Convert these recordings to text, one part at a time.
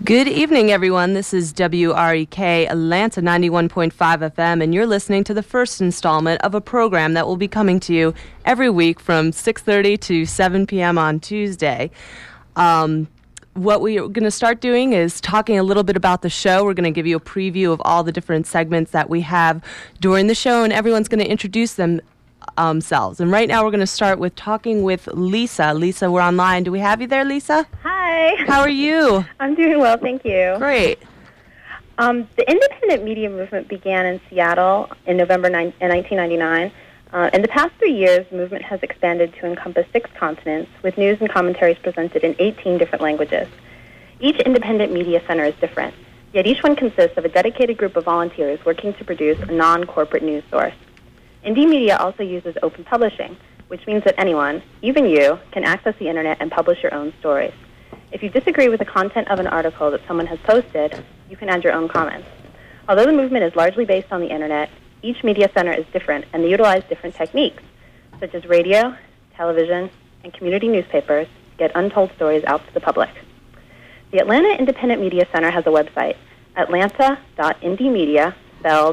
Good evening, everyone. This is WREK Atlanta 91.5 FM, and you're listening to the first installment of a program that will be coming to you every week from 6:30 to 7 p.m. on Tuesday. What we're going to start doing is talking a little bit about the show. We're going to give you a preview of all the different segments that we have during the show, and everyone's going to introduce themselves. And right now we're going to start with talking with Lisa. Lisa, we're online. Do we have you there, Lisa? Hi. How are you? I'm doing well, thank you. Great. The independent media movement began in Seattle in November 1999. In the past 3 years, the movement has expanded to encompass 6 continents, with news and commentaries presented in 18 different languages. Each independent media center is different, yet each one consists of a dedicated group of volunteers working to produce a non-corporate news source. Indie Media also uses open publishing, which means that anyone, even you, can access the internet and publish your own stories. If you disagree with the content of an article that someone has posted, you can add your own comments. Although the movement is largely based on the internet, each media center is different, and they utilize different techniques, such as radio, television, and community newspapers to get untold stories out to the public. The Atlanta Independent Media Center has a website, atlanta.indiemedia, spelled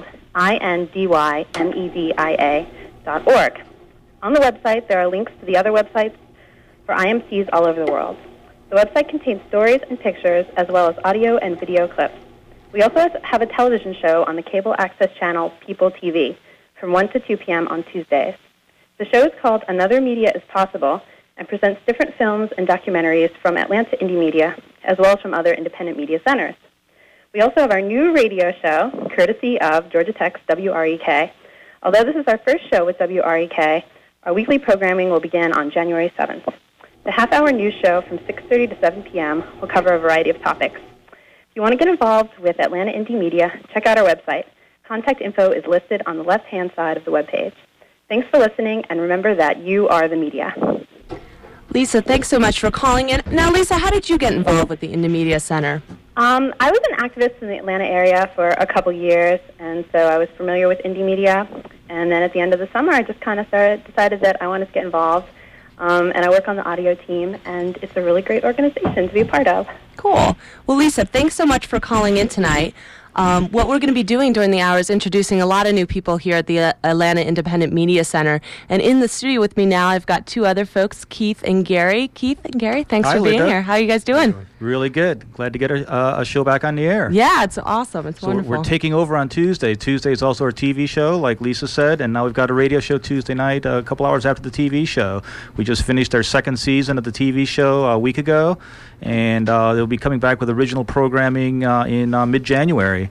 INDYMEDIA.org. On the website, there are links to the other websites for IMCs all over the world. The website contains stories and pictures, as well as audio and video clips. We also have a television show on the cable access channel People TV from 1 to 2 p.m. on Tuesdays. The show is called Another Media is Possible and presents different films and documentaries from Atlanta Indie Media, as well as from other independent media centers. We also have our new radio show, courtesy of Georgia Tech's WREK. Although this is our first show with WREK, our weekly programming will begin on January 7th. The half-hour news show from 6:30 to 7 p.m. will cover a variety of topics. If you want to get involved with Atlanta Indie Media, check out our website. Contact info is listed on the left-hand side of the webpage. Thanks for listening, and remember that you are the media. Lisa, thanks so much for calling in. Now, Lisa, how did you get involved with the Indie Media Center? I was an activist in the Atlanta area for a couple years, and so I was familiar with Indie Media. And then at the end of the summer, I just kind of decided that I wanted to get involved. And I work on the audio team, and it's a really great organization to be a part of. Cool. Well, Lisa, thanks so much for calling in tonight. What we're going to be doing during the hour is introducing a lot of new people here at the Atlanta Independent Media Center. And in the studio with me now, I've got 2 other folks, Keith and Gary. Keith and Gary, thanks for being here. How are you guys doing? Really good. Glad to get a show back on the air. Yeah, it's awesome. It's wonderful. We're taking over on Tuesday. Tuesday is also our TV show, like Lisa said, and now we've got a radio show Tuesday night, a couple hours after the TV show. We just finished our 2nd season of the TV show a week ago, and they'll be coming back with original programming in mid-January.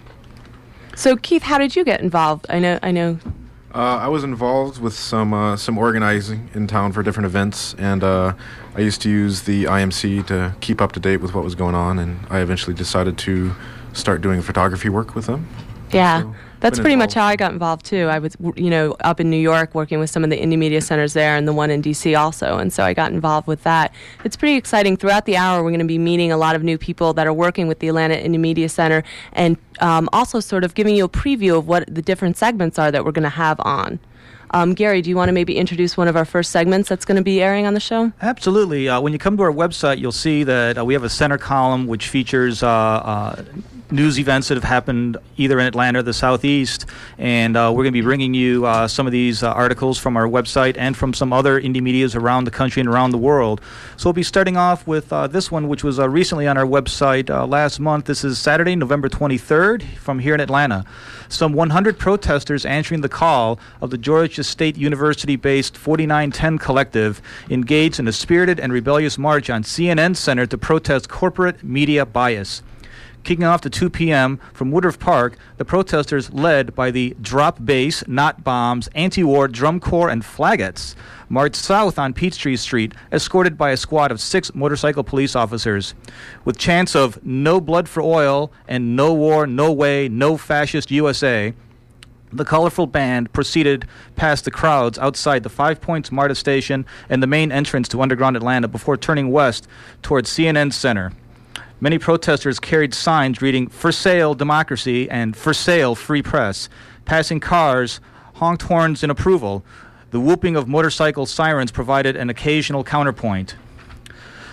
So, Keith, how did you get involved? I know. I was involved with some organizing in town for different events, and I used to use the IMC to keep up to date with what was going on, and I eventually decided to start doing photography work with them. Yeah, so that's pretty much how I got involved, too. I was, up in New York working with some of the indie media centers there and the one in D.C. also, and so I got involved with that. It's pretty exciting. Throughout the hour, we're going to be meeting a lot of new people that are working with the Atlanta Indie Media Center and also sort of giving you a preview of what the different segments are that we're going to have on. Gary, do you want to maybe introduce one of our first segments that's going to be airing on the show? Absolutely. When you come to our website, you'll see that we have a center column which features news events that have happened either in Atlanta or the Southeast, and we're going to be bringing you some of these articles from our website and from some other indie medias around the country and around the world. So we'll be starting off with this one, which was recently on our website last month. This is Saturday, November 23rd, from here in Atlanta. Some 100 protesters answering the call of the Georgia State University-based 4910 Collective engaged in a spirited and rebellious march on CNN Center to protest corporate media bias. Kicking off at 2 p.m. from Woodruff Park, the protesters, led by the Drop Bass, Not Bombs, Anti-War, Drum Corps, and Flagettes, marched south on Peachtree Street, escorted by a squad of 6 motorcycle police officers. With chants of "No blood for oil" and "No war, no way, no fascist USA," the colorful band proceeded past the crowds outside the 5 Points MARTA station and the main entrance to Underground Atlanta before turning west towards CNN Center. Many protesters carried signs reading "For Sale Democracy" and "For Sale Free Press." Passing cars honked horns in approval. The whooping of motorcycle sirens provided an occasional counterpoint.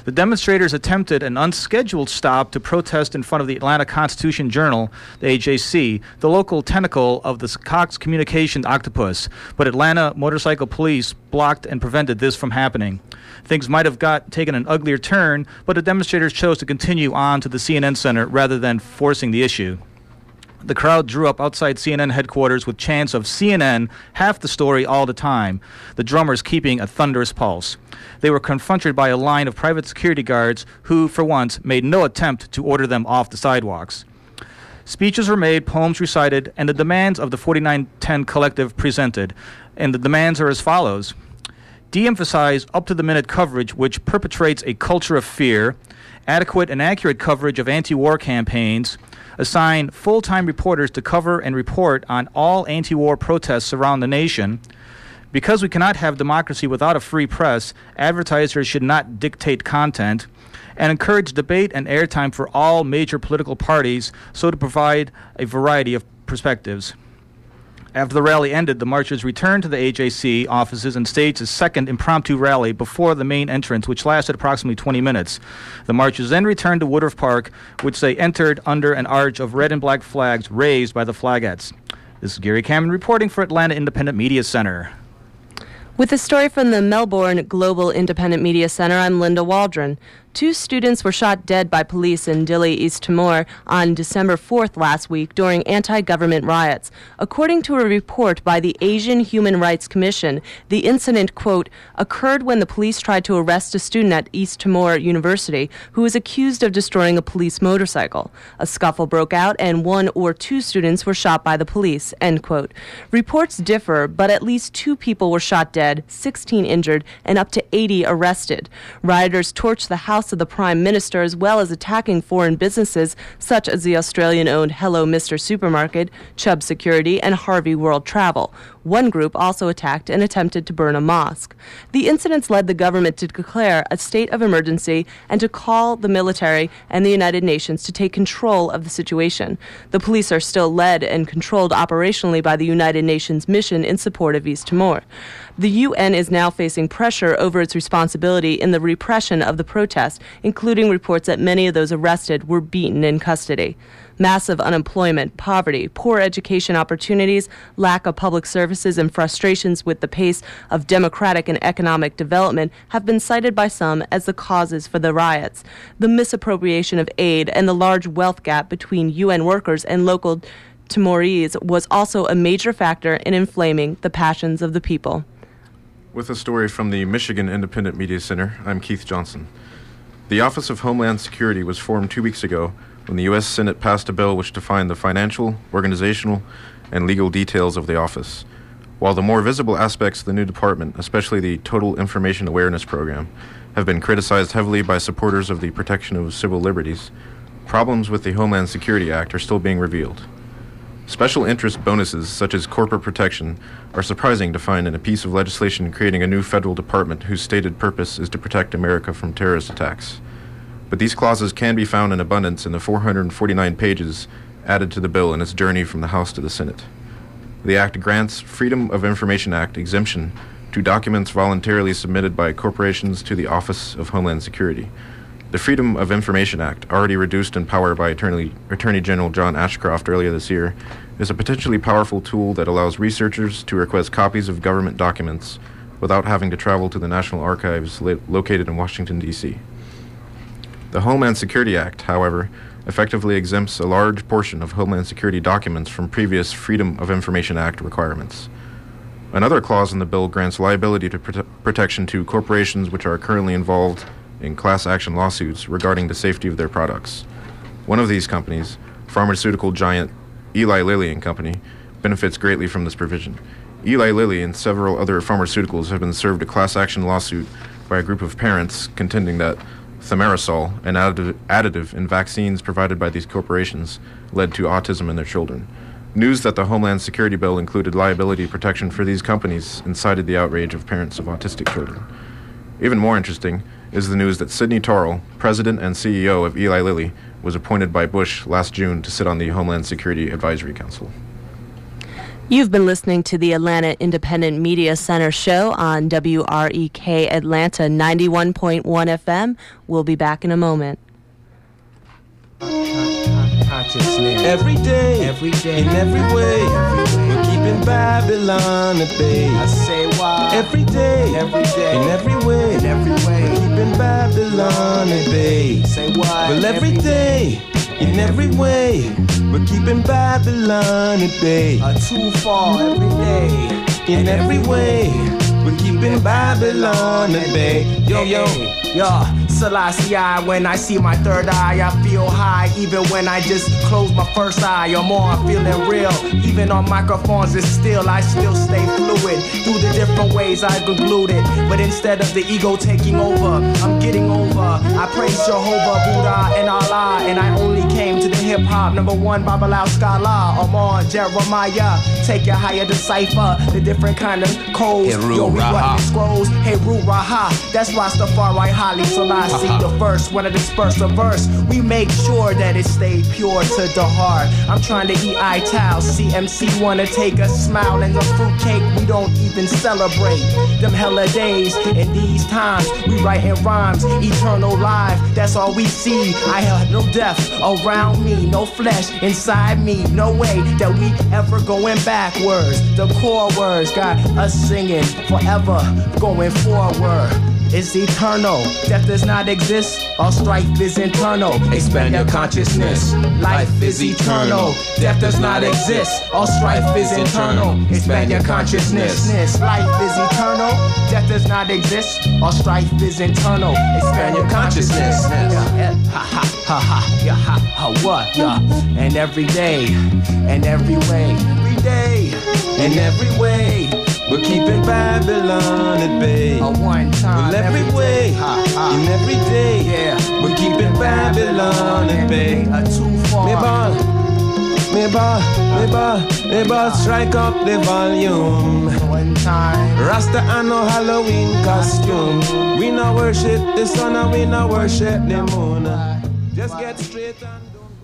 The demonstrators attempted an unscheduled stop to protest in front of the Atlanta Constitution-Journal, the AJC, the local tentacle of the Cox Communications octopus, but Atlanta motorcycle police blocked and prevented this from happening. Things might have taken an uglier turn, but the demonstrators chose to continue on to the CNN Center rather than forcing the issue. The crowd drew up outside CNN headquarters with chants of CNN, half the story all the time, the drummers keeping a thunderous pulse. They were confronted by a line of private security guards who, for once, made no attempt to order them off the sidewalks. Speeches were made, poems recited, and the demands of the 4910 Collective presented. And the demands are as follows. De-emphasize up-to-the-minute coverage which perpetrates a culture of fear, adequate and accurate coverage of anti-war campaigns, assign full-time reporters to cover and report on all anti-war protests around the nation. Because we cannot have democracy without a free press, advertisers should not dictate content, and encourage debate and airtime for all major political parties so to provide a variety of perspectives. After the rally ended, the marchers returned to the AJC offices and staged a second impromptu rally before the main entrance, which lasted approximately 20 minutes. The marchers then returned to Woodruff Park, which they entered under an arch of red and black flags raised by the flagettes. This is Gary Cameron reporting for Atlanta Independent Media Center. With a story from the Melbourne Global Independent Media Center, I'm Linda Waldron. 2 students were shot dead by police in Dili, East Timor on December 4th last week during anti-government riots. According to a report by the Asian Human Rights Commission, the incident, quote, occurred when the police tried to arrest a student at East Timor University who was accused of destroying a police motorcycle. A scuffle broke out and 1 or 2 students were shot by the police, end quote. Reports differ, but at least 2 people were shot dead, 16 injured, and up to 80 arrested. Rioters torched the house of the Prime Minister as well as attacking foreign businesses such as the Australian-owned Hello Mr. Supermarket, Chubb Security, and Harvey World Travel. One group also attacked and attempted to burn a mosque. The incidents led the government to declare a state of emergency and to call the military and the United Nations to take control of the situation. The police are still led and controlled operationally by the United Nations mission in support of East Timor. The UN is now facing pressure over its responsibility in the repression of the protests, including reports that many of those arrested were beaten in custody. Massive unemployment, poverty, poor education opportunities, lack of public services, and frustrations with the pace of democratic and economic development have been cited by some as the causes for the riots. The misappropriation of aid and the large wealth gap between UN workers and local Timorese was also a major factor in inflaming the passions of the people. With a story from the Michigan Independent Media Center, I'm Keith Johnson. The Office of Homeland Security was formed 2 weeks ago when the U.S. Senate passed a bill which defined the financial, organizational, and legal details of the office. While the more visible aspects of the new department, especially the Total Information Awareness Program, have been criticized heavily by supporters of the protection of civil liberties, problems with the Homeland Security Act are still being revealed. Special interest bonuses, such as corporate protection, are surprising to find in a piece of legislation creating a new federal department whose stated purpose is to protect America from terrorist attacks. But these clauses can be found in abundance in the 449 pages added to the bill in its journey from the House to the Senate. The Act grants Freedom of Information Act exemption to documents voluntarily submitted by corporations to the Office of Homeland Security. The Freedom of Information Act, already reduced in power by Attorney General John Ashcroft earlier this year, is a potentially powerful tool that allows researchers to request copies of government documents without having to travel to the National Archives located in Washington, D.C. The Homeland Security Act, however, effectively exempts a large portion of Homeland Security documents from previous Freedom of Information Act requirements. Another clause in the bill grants liability to protection to corporations which are currently involved in class action lawsuits regarding the safety of their products. One of these companies, pharmaceutical giant Eli Lilly and Company, benefits greatly from this provision. Eli Lilly and several other pharmaceuticals have been served a class action lawsuit by a group of parents contending that thimerosal, an additive in vaccines provided by these corporations, led to autism in their children. News that the Homeland Security Bill included liability protection for these companies incited the outrage of parents of autistic children. Even more interesting is the news that Sidney Tarl, president and CEO of Eli Lilly, was appointed by Bush last June to sit on the Homeland Security Advisory Council. You've been listening to the Atlanta Independent Media Center show on WREK Atlanta 91.1 FM. We'll be back in a moment. Every day, in every way, we're keeping Babylon at bay. I say why? Every day, in every way, we're keeping Babylon at bay. Say why? Well, every day, in every way, we're keeping Babylon at bay. Too far every day, in every way, we're keeping Babylon at bay. Yo, Selassie, when I see my third eye, I feel high. Even when I just close my first eye, I'm on, feeling real. Even on microphones, I still stay fluid. Through the different ways I've concluded. But instead of the ego taking over, I'm getting over. I praise Jehovah, Buddha, and Allah. And I only came to the hip-hop #1 Babylon scholar. I'm on Jeremiah. Take your higher decipher the different kind of codes. Yo, we run the scrolls. Hey, Ru Raha. That's Rastafari Haile Selassie the first. When I disperse a verse, we make sure that it stay pure to the heart. I'm trying to eat ital. CMC wanna take a smile and a fruitcake. We don't even celebrate them hella days. In these times, we writing rhymes. Eternal life, that's all we see. I have no death around me, no flesh inside me. No way that we ever going backwards. The core words got us singing forever, going forward. It's eternal. Death does not exist. All strife is internal. Expand your consciousness. Life is eternal. Death does not exist. All strife is internal. Expand your consciousness. Life is eternal. Death does not exist. All strife is internal. Expand your consciousness. Ha ha ha ha. Yeah, ha ha what? Yeah. And every day, and every way, every day, and every way. We're keeping Babylon at bay. One time, well, every way, in every day, we're keeping Babylon at bay. Too far. Me ball, strike up the volume. One time. Rasta and no Halloween costume. We no worship the sun and we no worship the moon. Just get straight and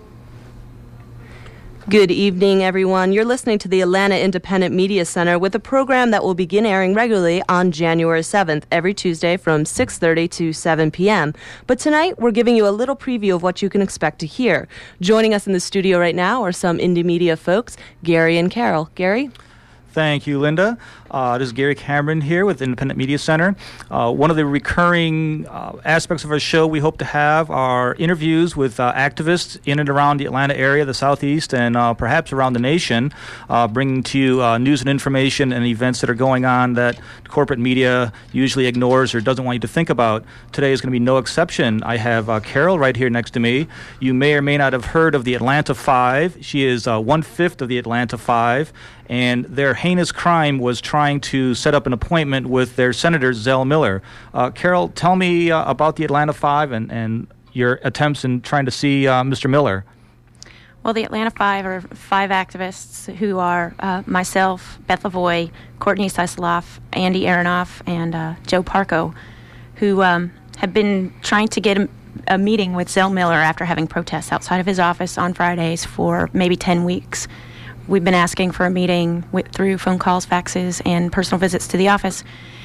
Good evening, everyone. You're listening to the Atlanta Independent Media Center with a program that will begin airing regularly on January 7th, every Tuesday from 6:30 to 7 p.m. But tonight, we're giving you a little preview of what you can expect to hear. Joining us in the studio right now are some indie media folks, Gary and Carol. Gary? Thank you, Linda. This is Gary Cameron here with Independent Media Center. One of the recurring aspects of our show we hope to have are interviews with activists in and around the Atlanta area, the Southeast, and perhaps around the nation, bringing to you news and information and events that are going on that corporate media usually ignores or doesn't want you to think about. Today is going to be no exception. I have Carol right here next to me. You may or may not have heard of the Atlanta Five. She is 1/5 of the Atlanta Five, and their heinous crime was trying to set up an appointment with their Senator, Zell Miller. Carol, tell me about the Atlanta Five and your attempts in trying to see Mr. Miller. Well, the Atlanta Five are 5 activists who are myself, Beth Lavoie, Courtney Sisloff, Andy Aronoff, and Joe Parco, who have been trying to get a meeting with Zell Miller after having protests outside of his office on Fridays for maybe 10 weeks. We've been asking for a meeting through phone calls, faxes, and personal visits to the office.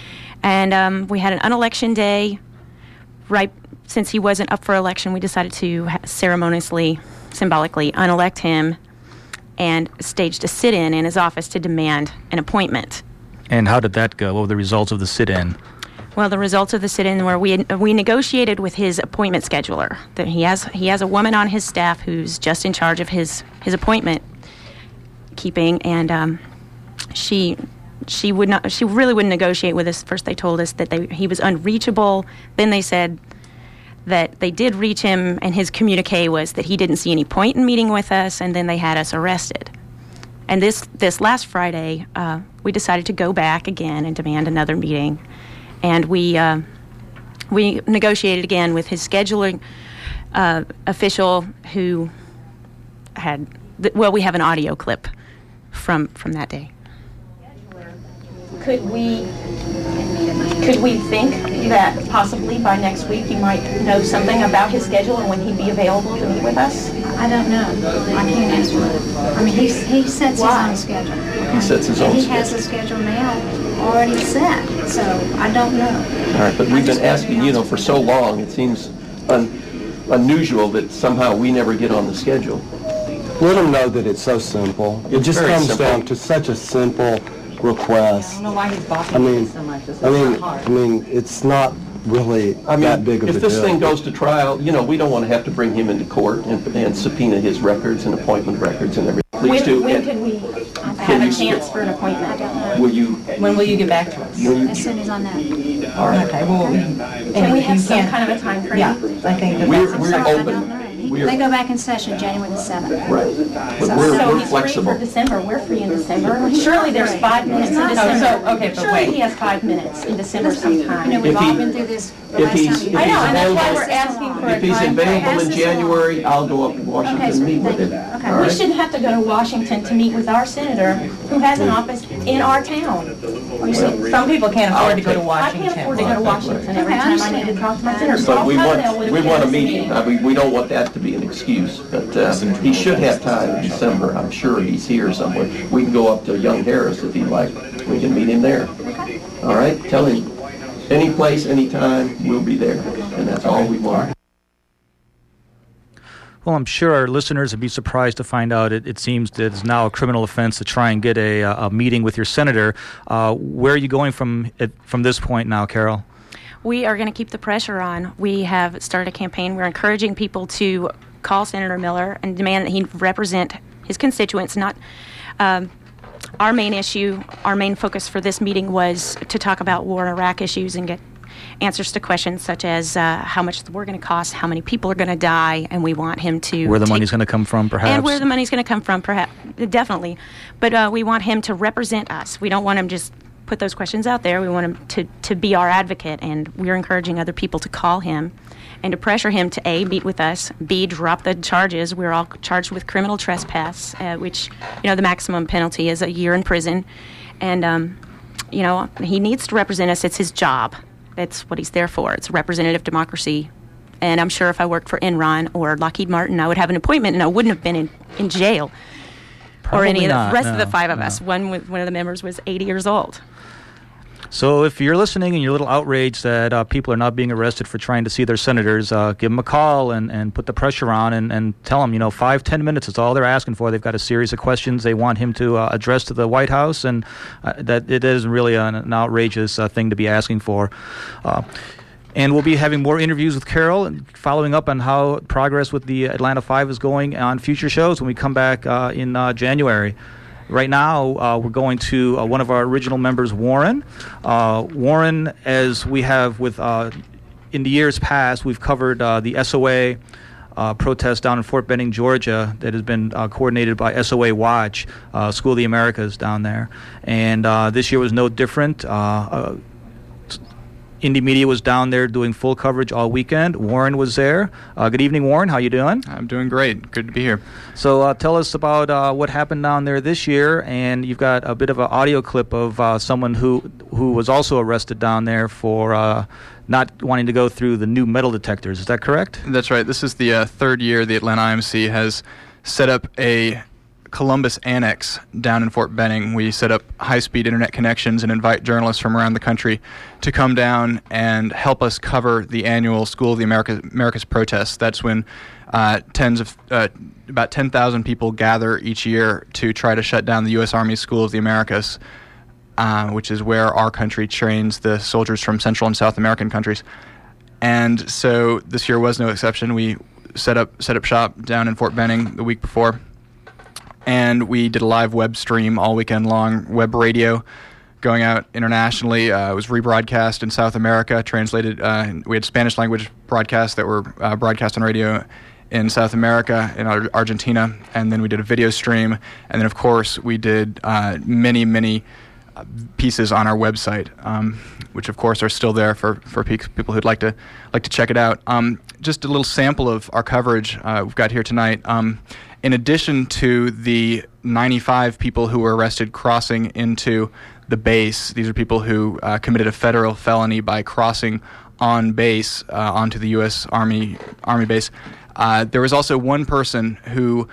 And we had an unelection day. Right since he wasn't up for election, we decided to ceremoniously, symbolically unelect him and staged a sit-in in his office to demand an appointment. And how did that go? What were the results of the sit-in? Well, the results of the sit-in were we negotiated with his appointment scheduler. That he has a woman on his staff who's just in charge of his appointment keeping, and she really wouldn't negotiate with us. First they told us that he was unreachable. Then they said that they did reach him, and his communique was that he didn't see any point in meeting with us, and then they had us arrested. And this last Friday, we decided to go back again and demand another meeting, and we negotiated again with his scheduling official who had we have an audio clip from that day. Could we think that possibly by next week you might know something about his schedule and when he'd be available to meet with us? I don't know. I can't answer that. I I mean, he sets his own schedule. He sets his own He schedule. has a schedule now already set, so I don't know. All right, but we've been asking, for so long, it seems unusual that somehow we never get on the schedule. Let them know that it's so simple. It It's just very comes simple. down to such a simple request. I don't know why he's balking so much. This is not hard. It's not really that big of a deal. if this thing goes to trial, we don't want to have to bring him into court and subpoena his records and appointment records and everything. Please do. When can we have a chance for an appointment? When will you get back to us? As soon as I know. All right. Okay, well, Can we have some kind of a time frame? Yeah, I think that We're that's I open. don't know. They go back in session January the 7th. Right. But So we're he's flexible. free for December. We're free in December. Surely there's 5 minutes in No, December. okay, but Surely wait. he has 5 minutes in December sometime. We've If all he- been through this the if last he's- time. if I know, and that's why available- we're asking for a If he's time frame. available in Pass this along. January, I'll go up to Washington Okay, and meet with thank him. you. Okay. All We right? shouldn't have to go to Washington to meet with our senator who has an office in our town. Some people can't afford to go to I Washington. can't afford to go to Washington every Okay, I time I need to understand. talk to my senator. But Saul we Cudell would want have a been meeting. We don't want that to be an excuse. But he should have time in December. I'm sure he's here somewhere. We can go up to Young Harris if he'd like. We can meet him there. All right? Tell him any place, any time, we'll be there. And that's all we want. Well, I'm sure our listeners would be surprised to find out it seems that it's now a criminal offense to try and get a meeting with your senator. Where are you going from this point now, Carol? We are going to keep the pressure on. We have started a campaign. We're encouraging people to call Senator Miller and demand that he represent his constituents. Not our main issue, our main focus for this meeting was to talk about war and Iraq issues and get answers to questions such as how much the war going to cost, how many people are going to die, and we want him to Where the money's going to come from, perhaps? And where the money's going to come from, perhaps, definitely. But we want him to represent us. We don't want him just put those questions out there. We want him to be our advocate, and we're encouraging other people to call him and to pressure him to A, meet with us, B, drop the charges. We're all charged with criminal trespass, which, the maximum penalty is a year in prison. And, he needs to represent us. It's his job. That's what he's there for. It's representative democracy. And I'm sure if I worked for Enron or Lockheed Martin, I would have an appointment and I wouldn't have been in jail. Probably or any not, of the rest of no, the five of no. us. One of the members was 80 years old. So if you're listening and you're a little outraged that people are not being arrested for trying to see their senators, give them a call and put the pressure on and tell them, 5-10 minutes is all they're asking for. They've got a series of questions they want him to address to the White House, and that it isn't really an outrageous thing to be asking for. And we'll be having more interviews with Carol and following up on how progress with the Atlanta 5 is going on future shows when we come back in January. Right now, we're going to one of our original members, Warren. Warren, as we have with in the years past, we've covered the SOA protest down in Fort Benning, Georgia, that has been coordinated by SOA Watch, School of the Americas down there. And this year was no different. Indie Media was down there doing full coverage all weekend. Warren was there. Good evening, Warren. How you doing? I'm doing great. Good to be here. So tell us about what happened down there this year, and you've got a bit of an audio clip of someone who was also arrested down there for not wanting to go through the new metal detectors. Is that correct? That's right. This is the third year the Atlanta IMC has set up a Columbus Annex down in Fort Benning. We set up high-speed internet connections and invite journalists from around the country to come down and help us cover the annual School of the Americas protests. That's when about 10,000 people gather each year to try to shut down the U.S. Army School of the Americas, which is where our country trains the soldiers from Central and South American countries. And so this year was no exception. We set up shop down in Fort Benning the week before. And we did a live web stream all weekend long, web radio going out internationally. It was rebroadcast in South America, translated. We had Spanish language broadcasts that were broadcast on radio in South America, in Argentina. And then we did a video stream. And then, of course, we did many pieces on our website, which, of course, are still there for people who'd like to check it out. Just a little sample of our coverage we've got here tonight. In addition to the 95 people who were arrested crossing into the base, these are people who committed a federal felony by crossing on base onto the U.S. Army base. There was also one person who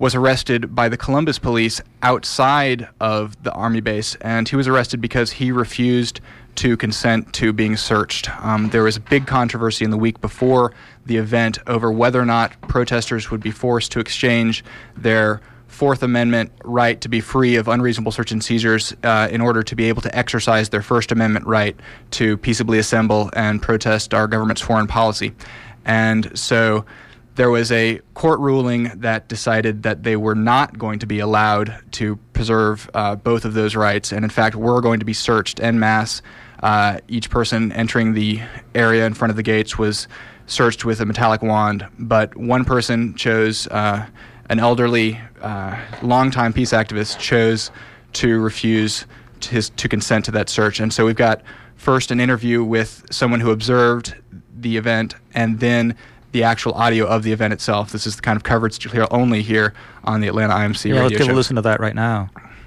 was arrested by the Columbus police outside of the Army base, and he was arrested because he refused to consent to being searched. There was a big controversy in the week before the event over whether or not protesters would be forced to exchange their Fourth Amendment right to be free of unreasonable search and seizures in order to be able to exercise their First Amendment right to peaceably assemble and protest our government's foreign policy. And so there was a court ruling that decided that they were not going to be allowed to preserve both of those rights, and in fact were going to be searched en masse. Each person entering the area in front of the gates was searched with a metallic wand, but one person chose, an elderly, longtime peace activist, chose to refuse to consent to that search. And so we've got first an interview with someone who observed the event, and then the actual audio of the event itself. This is the kind of coverage you'll hear only here on the Atlanta IMC radio let's give show. a listen to that right now.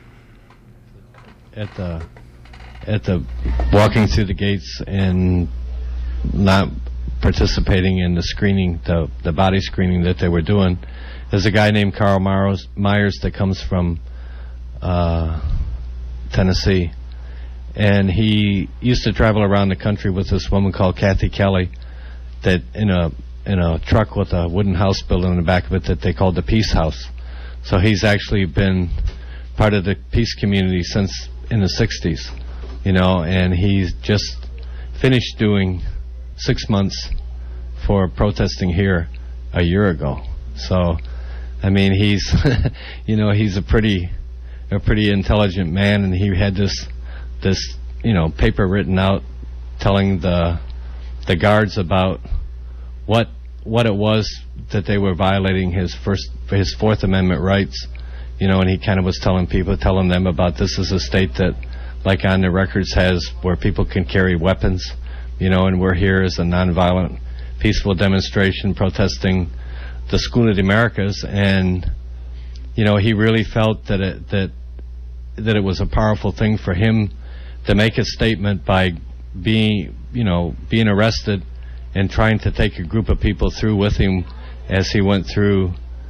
At the walking through the gates and not participating in the screening, the body screening that they were doing, there's a guy named Carl Myers that comes from Tennessee, and he used to travel around the country with this woman called Kathy Kelly, that in a truck with a wooden house built in the back of it that they called the Peace House. So he's actually been part of the peace community since in the 60s, and he's just finished doing 6 months for protesting here a year ago. So, I mean, he's, he's a pretty intelligent man, and he had this paper written out telling the guards about what it was that they were violating his Fourth Amendment rights, and he kind of was telling them about this is a state that, like on the records, has where people can carry weapons, and we're here as a nonviolent, peaceful demonstration protesting the School of the Americas, and he really felt that it was a powerful thing for him to make a statement by being arrested and trying to take a group of people through with him as he went through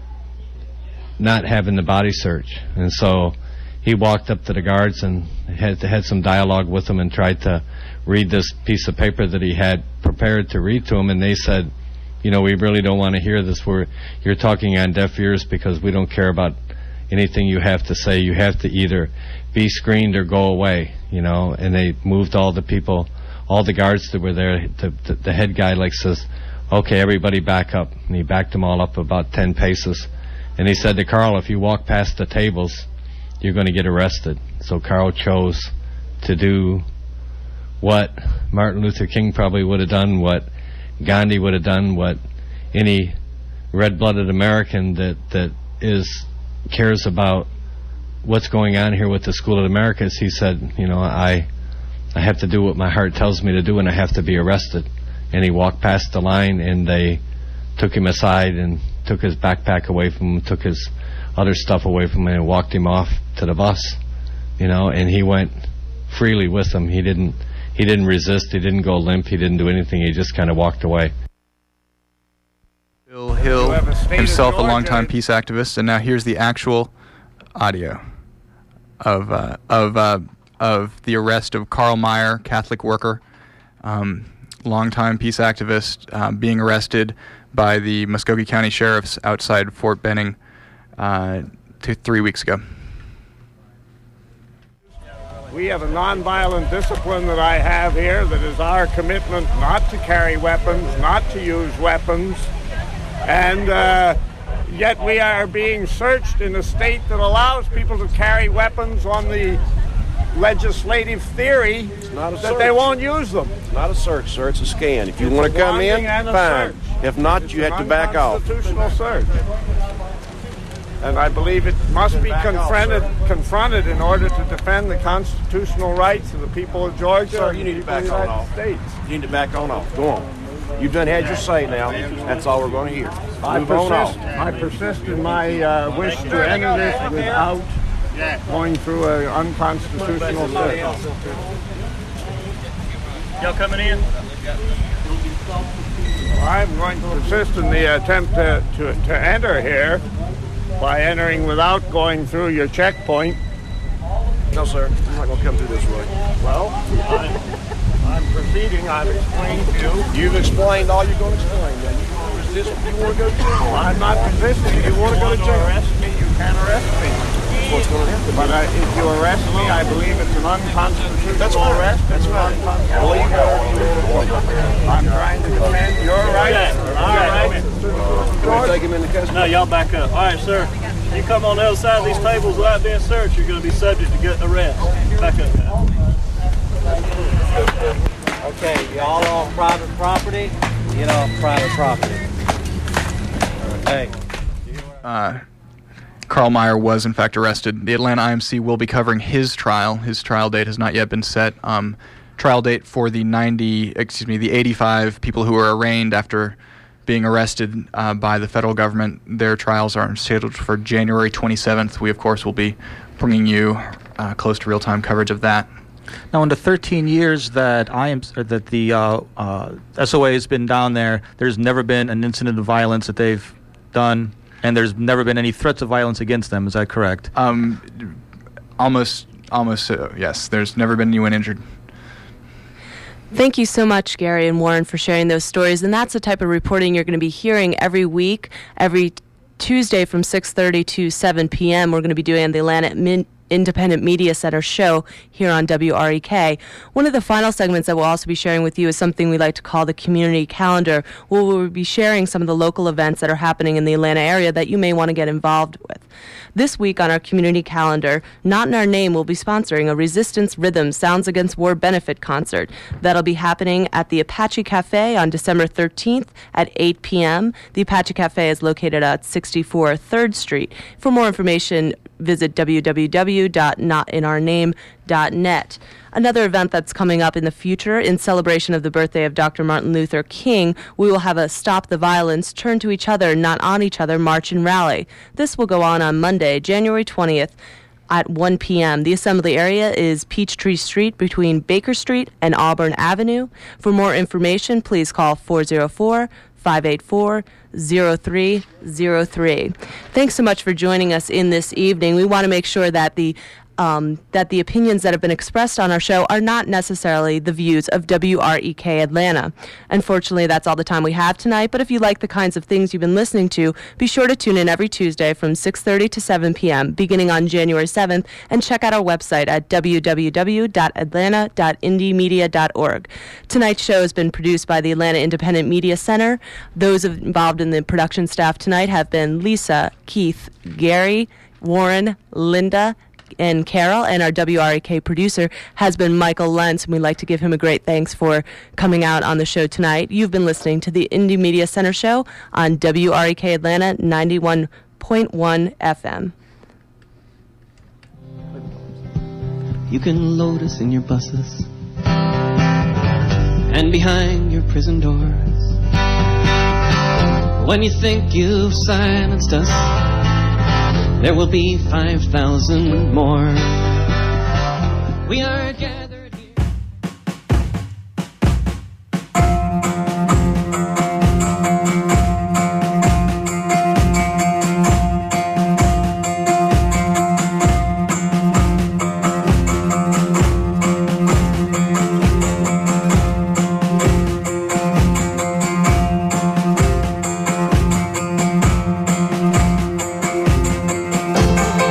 not having the body search. And so he walked up to the guards and had some dialogue with them and tried to read this piece of paper that he had prepared to read to them, and they said, we really don't want to hear this. You're talking on deaf ears because we don't care about anything you have to say. You have to either be screened or go away, and they moved all the people, all the guards that were there. The head guy says, okay, everybody back up. And he backed them all up about 10 paces. And he said to Carl, if you walk past the tables, you're going to get arrested. So Carl chose to do what Martin Luther King probably would have done, what Gandhi would have done, what any red-blooded American that cares about what's going on here with the School of the Americas. He said, I have to do what my heart tells me to do, and I have to be arrested. And he walked past the line, and they took him aside and took his backpack away from him, took his other stuff away from him, and walked him off to the bus. And he went freely with them. He didn't resist. He didn't go limp. He didn't do anything. He just kind of walked away. Bill Hill, himself a longtime peace activist, and now here's the actual audio of the arrest of Carl Meyer, Catholic worker, longtime peace activist, being arrested by the Muskogee County Sheriffs outside Fort Benning 3 weeks ago. We have a nonviolent discipline that I have here that is our commitment not to carry weapons, not to use weapons, and yet we are being searched in a state that allows people to carry weapons on the legislative theory that they won't use them. It's not a search, sir. It's a scan. If you want to come in, fine. If not, you have to back off. Constitutional search. And I believe it must be confronted in order to defend the constitutional rights of the people of Georgia. Sir, you need to back on off. You need to back on off. Go on. You've done had your say now. That's all we're going to hear. Move on off. I persist in my wish to end this without going through an unconstitutional search. Y'all coming in? I'm going to persist in the attempt to enter here by entering without going through your checkpoint. No, sir. I'm not going to come through this way. Well, I'm proceeding. I've explained to you. You've explained all you're going to explain. Now, you want to resist if you want to go to jail. I'm not resisting. If you want to go to jail, arrest me, you can arrest me. That's what's going to happen. But if you arrest me, I believe it's an unconstitutional arrest. That's right. Believe whatever you want to believe. I'm trying to defend your rights. All right. George, take him into custody. No, y'all back up. All right, sir. You come on the other side of these tables without being searched, you're going to be subject to get arrest. Back up now. Okay, y'all on private property? Get off private property. Hey. Carl Meyer was in fact arrested. The Atlanta IMC will be covering his trial. His trial date has not yet been set. Trial date for the 85 people who were arraigned after being arrested by the federal government. Their trials are scheduled for January 27th. We, of course, will be bringing you close to real-time coverage of that. Now, in the 13 years that the SOA has been down there, there's never been an incident of violence that they've done, and there's never been any threats of violence against them. Is that correct? Almost, yes. There's never been anyone injured. Thank you so much, Gary and Warren, for sharing those stories. And that's the type of reporting you're going to be hearing every week, every Tuesday from 6:30 to 7 p.m. We're going to be doing the Atlanta Independent Media Center show here on WREK. One of the final segments that we'll also be sharing with you is something we like to call the community calendar, where we'll be sharing some of the local events that are happening in the Atlanta area that you may want to get involved with. This week on our community calendar, Not in Our Name will be sponsoring a Resistance Rhythm Sounds Against War benefit concert. That'll be happening at the Apache Cafe on December 13th at 8 p.m. The Apache Cafe is located at 64 3rd Street. For more information, visit www.notinourname.net. Another event that's coming up in the future, in celebration of the birthday of Dr. Martin Luther King, we will have a Stop the Violence, Turn to Each Other, Not on Each Other march and rally. This will go on Monday, January 20th at 1 p.m. The assembly area is Peachtree Street between Baker Street and Auburn Avenue. For more information, please call 404-584-0303. Thanks so much for joining us in this evening. We want to make sure that the opinions that have been expressed on our show are not necessarily the views of WREK Atlanta. Unfortunately, that's all the time we have tonight, but if you like the kinds of things you've been listening to, be sure to tune in every Tuesday from 6:30 to 7 p.m., beginning on January 7th, and check out our website at www.atlanta.indiemedia.org. Tonight's show has been produced by the Atlanta Independent Media Center. Those involved in the production staff tonight have been Lisa, Keith, Gary, Warren, Linda, and Carol, and our WREK producer has been Michael Lentz, and we'd like to give him a great thanks for coming out on the show tonight. You've been listening to the Indie Media Center show on WREK Atlanta 91.1 FM. You can load us in your buses and behind your prison doors. When you think you've silenced us, there will be 5,000 more. We are gathered.